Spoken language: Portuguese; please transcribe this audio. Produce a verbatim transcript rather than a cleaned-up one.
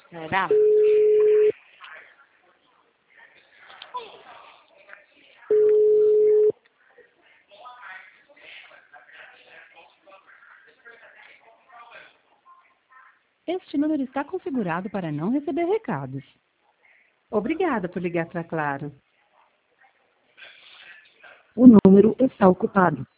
Será? Este número está configurado para não receber recados. Obrigada por ligar para Claro. O número está ocupado.